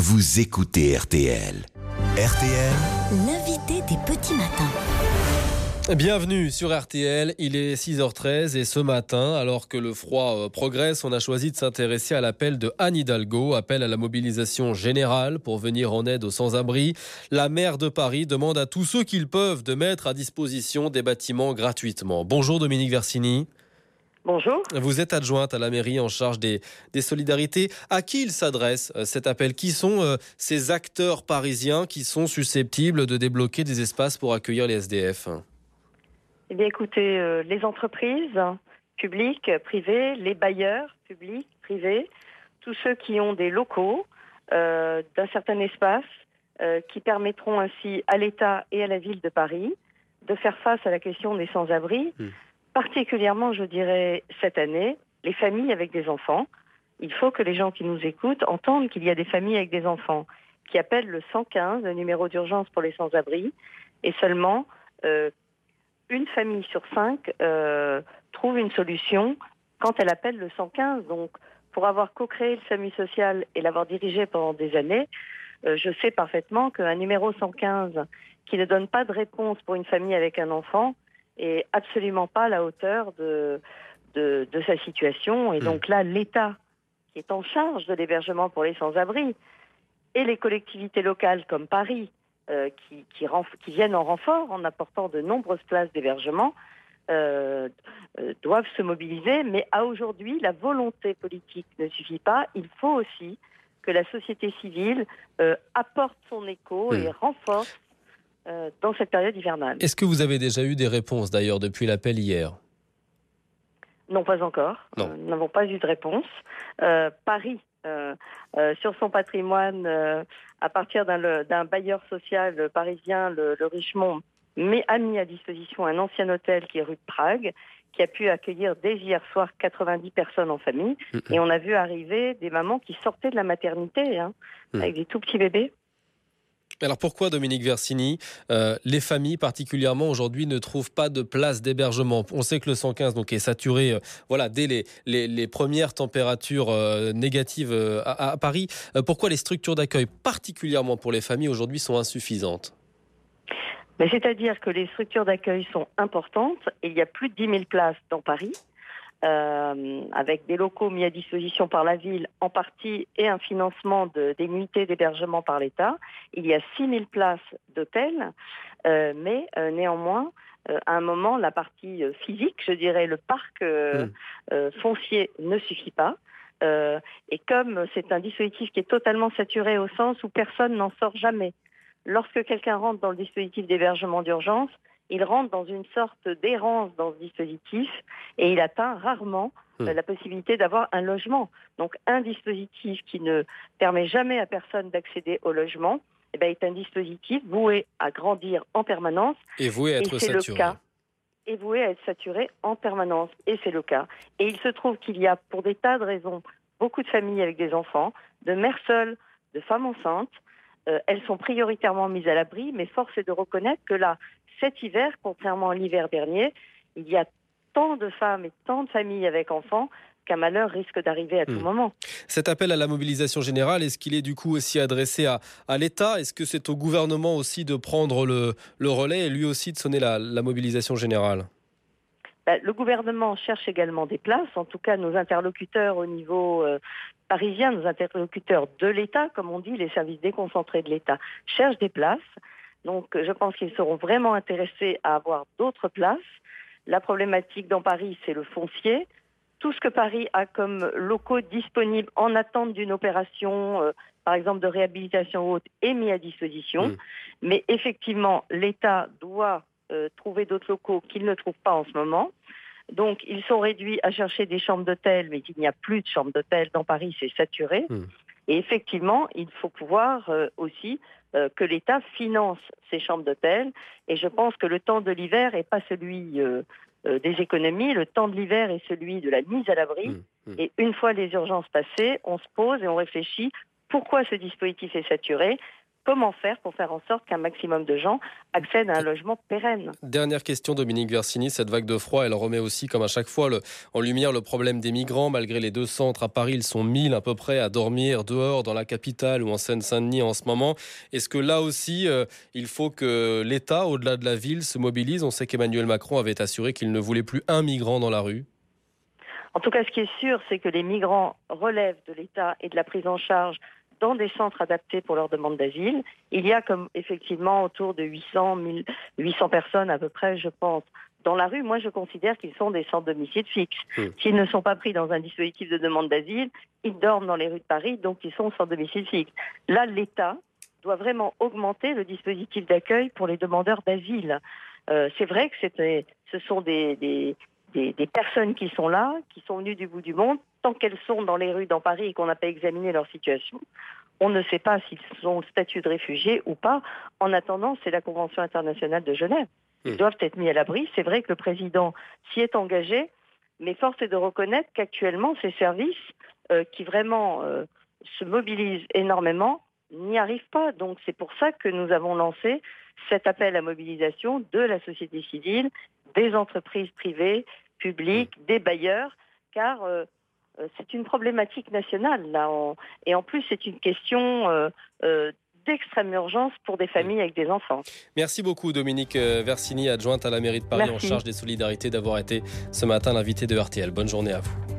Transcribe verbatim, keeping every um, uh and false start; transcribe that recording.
vous écoutez R T L. R T L, l'invité des petits matins. Bienvenue sur R T L, il est six heures treize et ce matin, alors que le froid progresse, on a choisi de s'intéresser à l'appel de Anne Hidalgo, appel à la mobilisation générale pour venir en aide aux sans-abri. La maire de Paris demande à tous ceux qu'ils peuvent de mettre à disposition des bâtiments gratuitement. Bonjour Dominique Versini. Bonjour. Vous êtes adjointe à la mairie en charge des, des solidarités. À qui il s'adresse euh, cet appel ? Qui sont euh, ces acteurs parisiens qui sont susceptibles de débloquer des espaces pour accueillir les S D F ? Eh bien, écoutez, euh, les entreprises publiques, privées, les bailleurs publics, privés, tous ceux qui ont des locaux euh, d'un certain espace euh, qui permettront ainsi à l'État et à la ville de Paris de faire face à la question des sans-abri. Mmh. Particulièrement, je dirais, cette année, les familles avec des enfants. Il faut que les gens qui nous écoutent entendent qu'il y a des familles avec des enfants qui appellent le cent quinze, le numéro d'urgence pour les sans-abri, et seulement euh, une famille sur cinq euh, trouve une solution quand elle appelle le cent quinze. Donc, pour avoir co-créé le SAMU social et l'avoir dirigé pendant des années, euh, je sais parfaitement qu'un numéro cent quinze qui ne donne pas de réponse pour une famille avec un enfant est absolument pas à la hauteur de, de, de sa situation. Et donc là, l'État, qui est en charge de l'hébergement pour les sans-abri, et les collectivités locales comme Paris, euh, qui, qui, renf- qui viennent en renfort en apportant de nombreuses places d'hébergement, euh, euh, doivent se mobiliser. Mais à aujourd'hui, la volonté politique ne suffit pas. Il faut aussi que la société civile euh, apporte son écho mmh. et renforce Euh, dans cette période hivernale. Est-ce que vous avez déjà eu des réponses d'ailleurs depuis l'appel hier ? Non, pas encore. Non. Euh, nous n'avons pas eu de réponse. Euh, Paris, euh, euh, sur son patrimoine, euh, à partir d'un, le, d'un bailleur social parisien, le, le Richemont, mais a mis à disposition un ancien hôtel qui est rue de Prague, qui a pu accueillir dès hier soir quatre-vingt-dix personnes en famille. Mmh. Et on a vu arriver des mamans qui sortaient de la maternité, hein, mmh. avec des tout petits bébés. Alors pourquoi, Dominique Versini, euh, les familles particulièrement aujourd'hui ne trouvent pas de place d'hébergement ? On sait que le cent quinze donc, est saturé euh, voilà, dès les, les, les premières températures euh, négatives euh, à, à Paris. Euh, pourquoi les structures d'accueil, particulièrement pour les familles, aujourd'hui sont insuffisantes ? Mais c'est-à-dire que les structures d'accueil sont importantes et il y a plus de dix mille places dans Paris. Euh, avec des locaux mis à disposition par la ville en partie et un financement de, des nuitées d'hébergement par l'État. Il y a six mille places d'hôtels, euh, mais euh, néanmoins, euh, à un moment, la partie euh, physique, je dirais, le parc euh, mmh. euh, foncier ne suffit pas. Euh, et comme c'est un dispositif qui est totalement saturé au sens où personne n'en sort jamais, lorsque quelqu'un rentre dans le dispositif d'hébergement d'urgence, il rentre dans une sorte d'errance dans ce dispositif et il atteint rarement mmh. euh, la possibilité d'avoir un logement. Donc un dispositif qui ne permet jamais à personne d'accéder au logement eh ben, est un dispositif voué à grandir en permanence. Et voué à être et c'est saturé. Le cas, et voué à être saturé en permanence. Et c'est le cas. Et il se trouve qu'il y a, pour des tas de raisons, beaucoup de familles avec des enfants, de mères seules, de femmes enceintes. Euh, elles sont prioritairement mises à l'abri, mais force est de reconnaître que là, cet hiver, contrairement à l'hiver dernier, il y a tant de femmes et tant de familles avec enfants qu'un malheur risque d'arriver à tout mmh. moment. Cet appel à la mobilisation générale, est-ce qu'il est du coup aussi adressé à, à l'État ? Est-ce que c'est au gouvernement aussi de prendre le, le relais et lui aussi de sonner la, la mobilisation générale ? Ben, le gouvernement cherche également des places. En tout cas, nos interlocuteurs au niveau euh, parisien, nos interlocuteurs de l'État, comme on dit, les services déconcentrés de l'État, cherchent des places. Donc, je pense qu'ils seront vraiment intéressés à avoir d'autres places. La problématique dans Paris, c'est le foncier. Tout ce que Paris a comme locaux disponibles en attente d'une opération, euh, par exemple de réhabilitation haute, est mis à disposition. Mmh. Mais effectivement, l'État doit euh, trouver d'autres locaux qu'il ne trouve pas en ce moment. Donc, ils sont réduits à chercher des chambres d'hôtel, mais il n'y a plus de chambres d'hôtel dans Paris, c'est saturé. Mmh. Et effectivement, il faut pouvoir euh, aussi euh, que l'État finance ces chambres d'hôtel. Et je pense que le temps de l'hiver n'est pas celui euh, euh, des économies. Le temps de l'hiver est celui de la mise à l'abri. Mmh, mmh. Et une fois les urgences passées, on se pose et on réfléchit pourquoi ce dispositif est saturé, comment faire pour faire en sorte qu'un maximum de gens accèdent à un logement pérenne. Dernière question, Dominique Versini. Cette vague de froid, elle remet aussi, comme à chaque fois, le, en lumière le problème des migrants. Malgré les deux centres à Paris, ils sont mille à peu près à dormir dehors dans la capitale ou en Seine-Saint-Denis en ce moment. Est-ce que là aussi, euh, il faut que l'État, au-delà de la ville, se mobilise? On sait qu'Emmanuel Macron avait assuré qu'il ne voulait plus un migrant dans la rue. En tout cas, ce qui est sûr, c'est que les migrants relèvent de l'État et de la prise en charge dans des centres adaptés pour leur demande d'asile. Il y a comme effectivement autour de huit cents, mille, huit cents personnes à peu près, je pense, dans la rue. Moi, je considère qu'ils sont des centres domicile fixes. Mmh. S'ils ne sont pas pris dans un dispositif de demande d'asile, ils dorment dans les rues de Paris, donc ils sont sans domicile fixe. Là, l'État doit vraiment augmenter le dispositif d'accueil pour les demandeurs d'asile. Euh, c'est vrai que c'était, ce sont des, des, des, des personnes qui sont là, qui sont venues du bout du monde. Tant qu'elles sont dans les rues dans Paris et qu'on n'a pas examiné leur situation, on ne sait pas s'ils ont le statut de réfugiés ou pas. En attendant, c'est la Convention internationale de Genève. Ils mmh. doivent être mis à l'abri. C'est vrai que le président s'y est engagé, mais force est de reconnaître qu'actuellement, ces services euh, qui vraiment euh, se mobilisent énormément n'y arrivent pas. Donc c'est pour ça que nous avons lancé cet appel à mobilisation de la société civile, des entreprises privées, publiques, mmh. des bailleurs, car euh, c'est une problématique nationale, là. On... Et en plus, c'est une question euh, euh, d'extrême urgence pour des familles avec des enfants. Merci beaucoup, Dominique Versini, adjointe à la mairie de Paris. Merci. En charge des solidarités, d'avoir été ce matin l'invité de R T L. Bonne journée à vous.